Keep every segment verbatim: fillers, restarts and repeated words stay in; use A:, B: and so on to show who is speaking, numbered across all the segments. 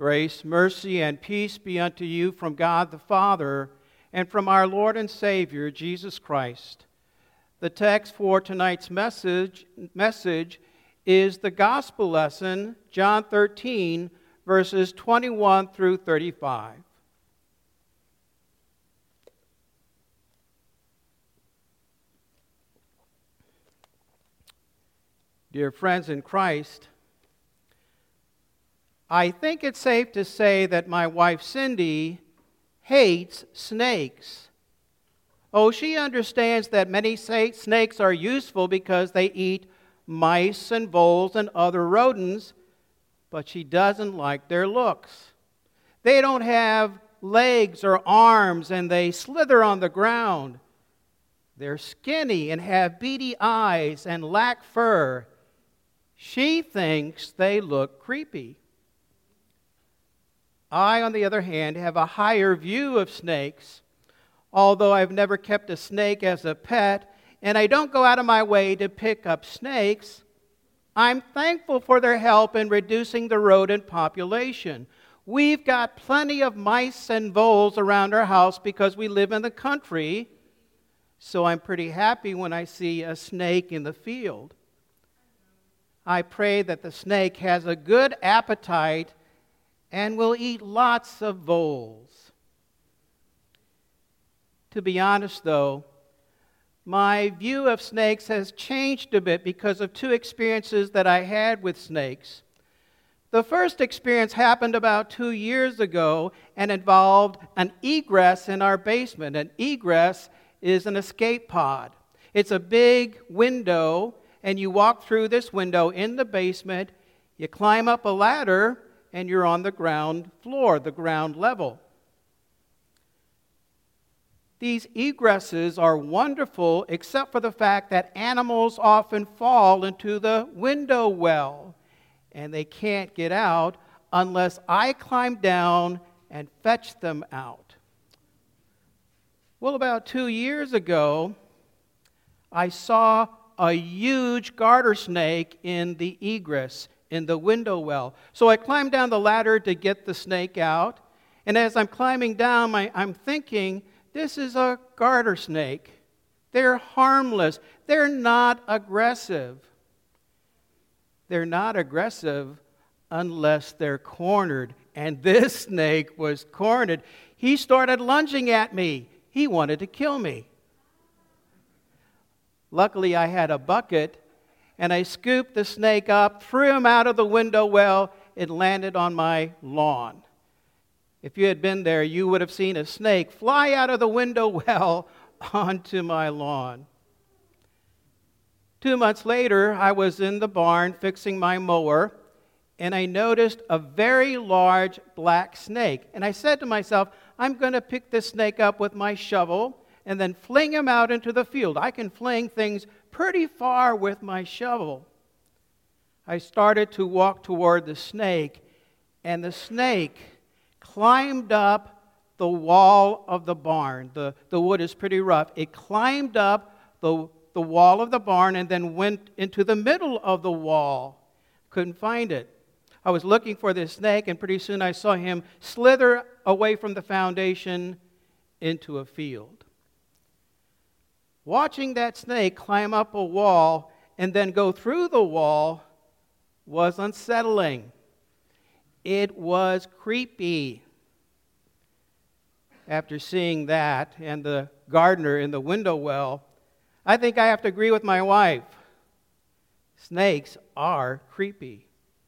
A: Grace, mercy, and peace be unto you from God the Father and from our Lord and Savior, Jesus Christ. The text for tonight's message, message is the gospel lesson, John thirteen, verses twenty-one through thirty-five. Dear friends in Christ, I think it's safe to say that my wife Cindy hates snakes. Oh, she understands that many snakes are useful because they eat mice and voles and other rodents, but she doesn't like their looks. They don't have legs or arms, and they slither on the ground. They're skinny and have beady eyes and lack fur. She thinks they look creepy. I, on the other hand, have a higher view of snakes. Although I've never kept a snake as a pet, and I don't go out of my way to pick up snakes, I'm thankful for their help in reducing the rodent population. We've got plenty of mice and voles around our house because we live in the country, so I'm pretty happy when I see a snake in the field. I pray that the snake has a good appetite and will eat lots of voles. To be honest, though, my view of snakes has changed a bit because of two experiences that I had with snakes. The first experience happened about two years ago and involved an egress in our basement. An egress is an escape pod. It's a big window, and you walk through this window in the basement, you climb up a ladder, and you're on the ground floor, the ground level. These egresses are wonderful except for the fact that animals often fall into the window well, and they can't get out unless I climb down and fetch them out. Well, about two years ago, I saw a huge garter snake in the egress, in the window well. So I climbed down the ladder to get the snake out, and as I'm climbing down, I, I'm thinking, this is a garter snake. They're harmless. They're not aggressive. They're not aggressive unless they're cornered, and this snake was cornered. He started lunging at me. He wanted to kill me. Luckily, I had a bucket, and I scooped the snake up, threw him out of the window well. It landed on my lawn. If you had been there, you would have seen a snake fly out of the window well onto my lawn. Two months later, I was in the barn fixing my mower, and I noticed a very large black snake. And I said to myself, I'm going to pick this snake up with my shovel and then fling him out into the field. I can fling things pretty far with my shovel. I started to walk toward the snake, and the snake climbed up the wall of the barn. The, the wood is pretty rough. It climbed up the, the wall of the barn and then went into the middle of the wall. Couldn't find it. I was looking for this snake, and pretty soon I saw him slither away from the foundation into a field. Watching that snake climb up a wall and then go through the wall was unsettling. It was creepy. After seeing that and the gardener in the window well, I think I have to agree with my wife. Snakes are creepy.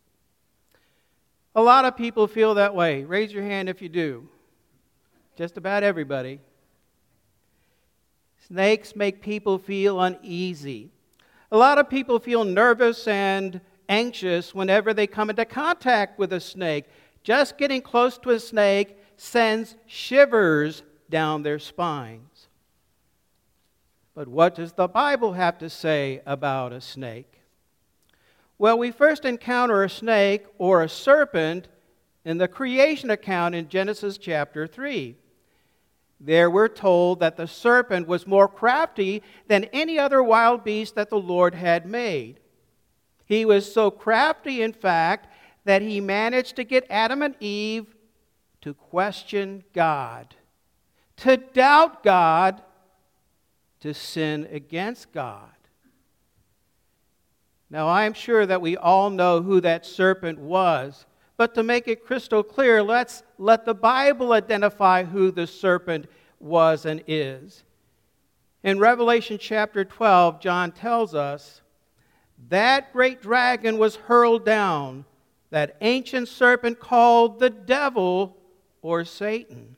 A: A lot of people feel that way. Raise your hand if you do. Just about everybody. Snakes make people feel uneasy. A lot of people feel nervous and anxious whenever they come into contact with a snake. Just getting close to a snake sends shivers down their spines. But what does the Bible have to say about a snake? Well, we first encounter a snake or a serpent in the creation account in Genesis chapter three. There we're told that the serpent was more crafty than any other wild beast that the Lord had made. He was so crafty, in fact, that he managed to get Adam and Eve to question God, to doubt God, to sin against God. Now, I'm sure that we all know who that serpent was, but to make it crystal clear, let's let the Bible identify who the serpent was and is. In Revelation chapter twelve, John tells us, that great dragon was hurled down, that ancient serpent called the devil or Satan.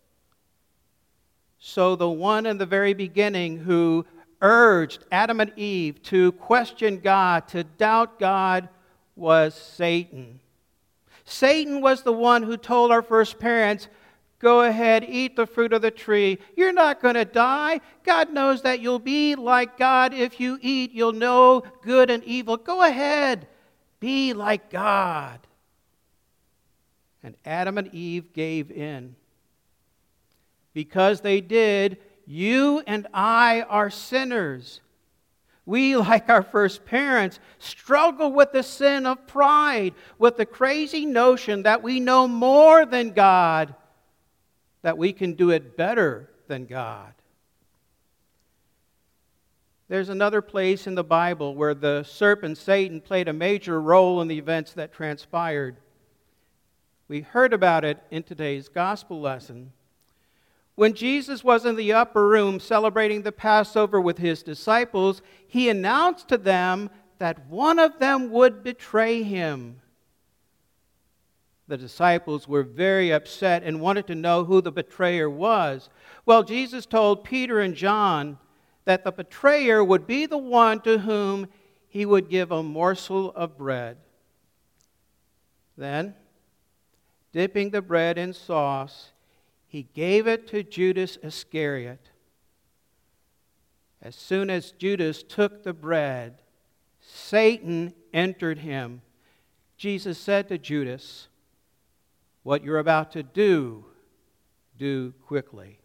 A: So the one in the very beginning who urged Adam and Eve to question God, to doubt God, was Satan. Satan was the one who told our first parents, go ahead, eat the fruit of the tree. You're not going to die. God knows that you'll be like God. If you eat, you'll know good and evil. Go ahead, be like God. And Adam and Eve gave in. Because they did, you and I are sinners. We, like our first parents, struggle with the sin of pride, with the crazy notion that we know more than God, that we can do it better than God. There's another place in the Bible where the serpent Satan played a major role in the events that transpired. We heard about it in today's gospel lesson. When Jesus was in the upper room celebrating the Passover with his disciples, he announced to them that one of them would betray him. The disciples were very upset and wanted to know who the betrayer was. Well, Jesus told Peter and John that the betrayer would be the one to whom he would give a morsel of bread. Then, dipping the bread in sauce, he gave it to Judas Iscariot. As soon as Judas took the bread, Satan entered him. Jesus said to Judas, what you're about to do, do quickly.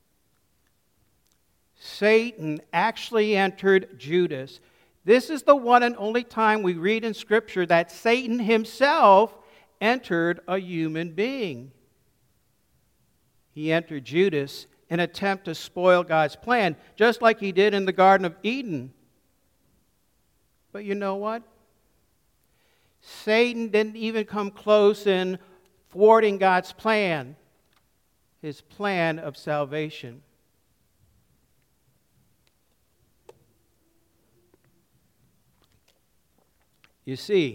A: Satan actually entered Judas. This is the one and only time we read in Scripture that Satan himself entered a human being. He entered Judas in an attempt to spoil God's plan, just like he did in the Garden of Eden. But you know what? Satan didn't even come close in thwarting God's plan, his plan of salvation. You see,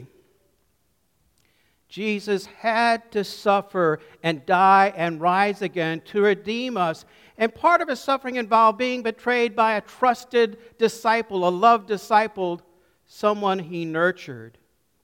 A: Jesus had to suffer and die and rise again to redeem us. And part of his suffering involved being betrayed by a trusted disciple, a loved disciple, someone he nurtured.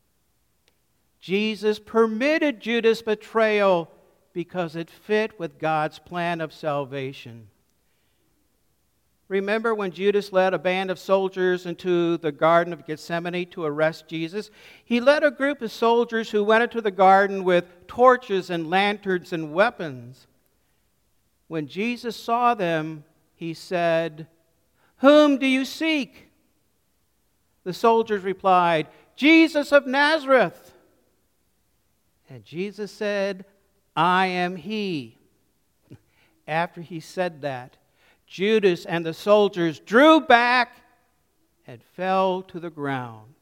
A: Jesus permitted Judas' betrayal because it fit with God's plan of salvation. Remember when Judas led a band of soldiers into the Garden of Gethsemane to arrest Jesus? He led a group of soldiers who went into the garden with torches and lanterns and weapons. When Jesus saw them, he said, "Whom do you seek?" The soldiers replied, "Jesus of Nazareth." And Jesus said, "I am he." After he said that, Judas and the soldiers drew back and fell to the ground.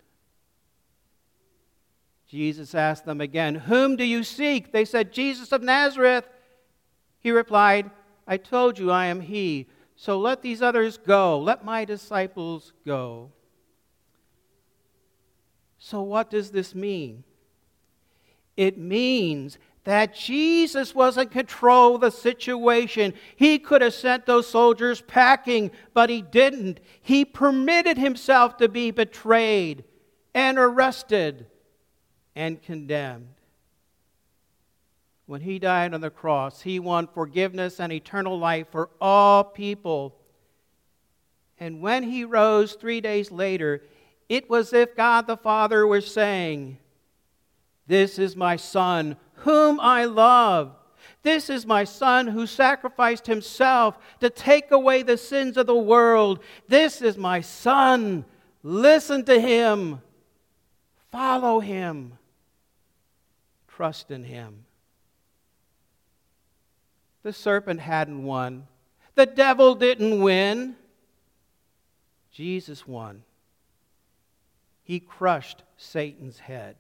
A: Jesus asked them again, "Whom do you seek?" They said, "Jesus of Nazareth." He replied, "I told you I am he. So let these others go. Let my disciples go." So what does this mean? It means that Jesus was in control of the situation. He could have sent those soldiers packing, but he didn't. He permitted himself to be betrayed and arrested and condemned. When he died on the cross, he won forgiveness and eternal life for all people. And when he rose three days later, it was as if God the Father was saying, "This is my Son, whom I love. This is my Son who sacrificed himself to take away the sins of the world. This is my Son. Listen to him. Follow him." trust in him. The serpent hadn't won. The devil didn't win. Jesus won. He crushed Satan's head.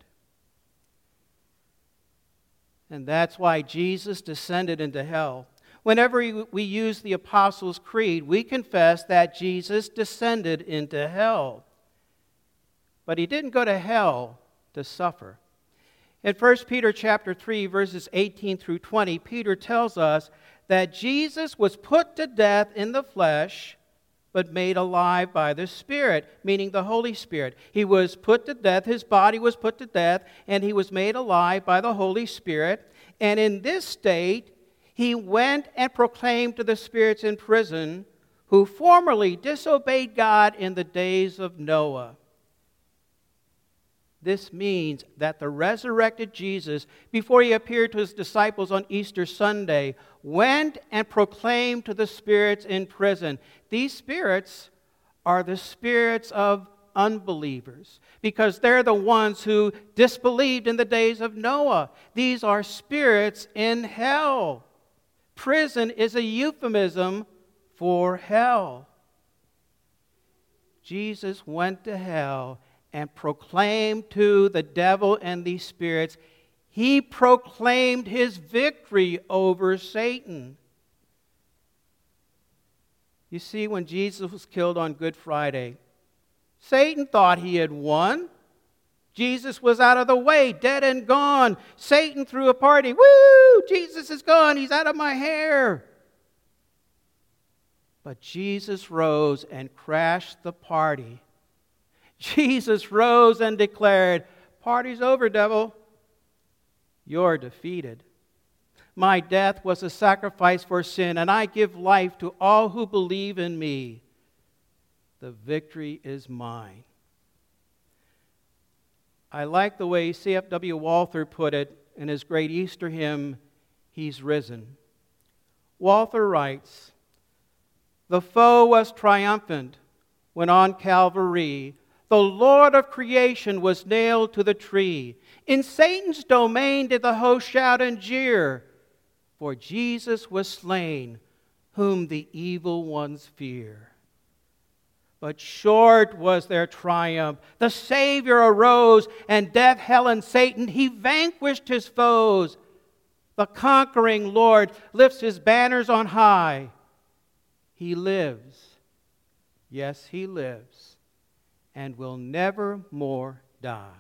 A: And that's why Jesus descended into hell. Whenever we use the Apostles' Creed, we confess that Jesus descended into hell. But he didn't go to hell to suffer. In First Peter chapter three, verses eighteen through twenty, Peter tells us that Jesus was put to death in the flesh, but made alive by the Spirit, meaning the Holy Spirit. He was put to death, his body was put to death, and he was made alive by the Holy Spirit. And in this state, he went and proclaimed to the spirits in prison who formerly disobeyed God in the days of Noah. This means that the resurrected Jesus, before he appeared to his disciples on Easter Sunday, went and proclaimed to the spirits in prison. These spirits are the spirits of unbelievers, because they're the ones who disbelieved in the days of Noah. These are spirits in hell. Prison is a euphemism for hell. Jesus went to hell and proclaimed to the devil and these spirits, he proclaimed his victory over Satan. You see, when Jesus was killed on Good Friday, Satan thought he had won. Jesus was out of the way, dead and gone. Satan threw a party. Woo! Jesus is gone. He's out of my hair. But Jesus rose and crashed the party. Jesus rose and declared, "Party's over, devil. You're defeated. My death was a sacrifice for sin, and I give life to all who believe in me. The victory is mine." I like the way C F W Walther put it in his great Easter hymn, "He's Risen." Walther writes, "The foe was triumphant when on Calvary the Lord of creation was nailed to the tree. In Satan's domain did the host shout and jeer, for Jesus was slain, whom the evil ones fear. But short was their triumph. The Savior arose, and death, hell, and Satan, he vanquished his foes. The conquering Lord lifts his banners on high. He lives, yes, he lives, and will never more die."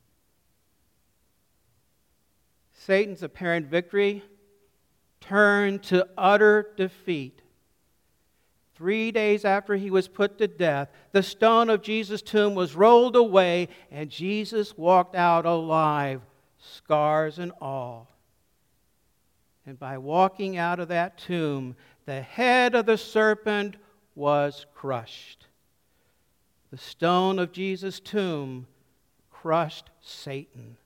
A: Satan's apparent victory turned to utter defeat. Three days after he was put to death, the stone of Jesus' tomb was rolled away, and Jesus walked out alive, scars and all. And by walking out of that tomb, the head of the serpent was crushed. The stone of Jesus' tomb crushed Satan.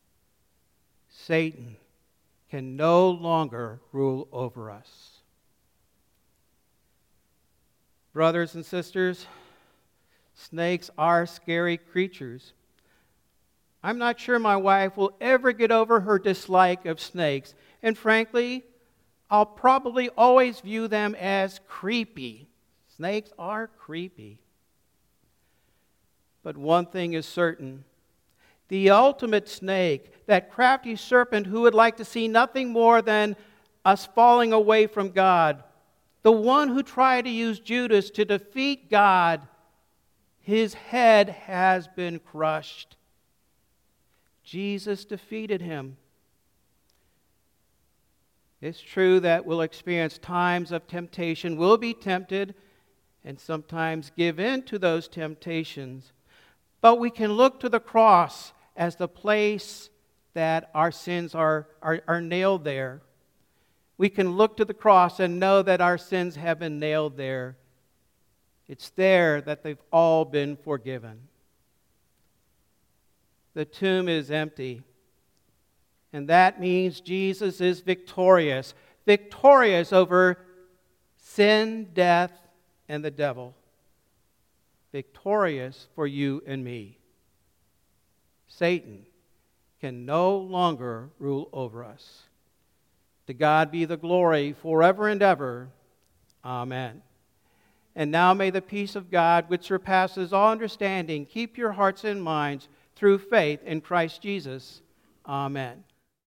A: Satan can no longer rule over us. Brothers and sisters, snakes are scary creatures. I'm not sure my wife will ever get over her dislike of snakes, and frankly, I'll probably always view them as creepy. Snakes are creepy. But one thing is certain. The ultimate snake, that crafty serpent who would like to see nothing more than us falling away from God, the one who tried to use Judas to defeat God, his head has been crushed. Jesus defeated him. It's true that we'll experience times of temptation, we'll be tempted, and sometimes give in to those temptations. But we can look to the cross as the place that our sins are, are, are nailed there. We can look to the cross and know that our sins have been nailed there. It's there that they've all been forgiven. The tomb is empty. And that means Jesus is victorious. Victorious over sin, death, and the devil. Victorious for you and me. Satan can no longer rule over us. To God be the glory forever and ever. Amen. And now may the peace of God, which surpasses all understanding, keep your hearts and minds through faith in Christ Jesus. Amen.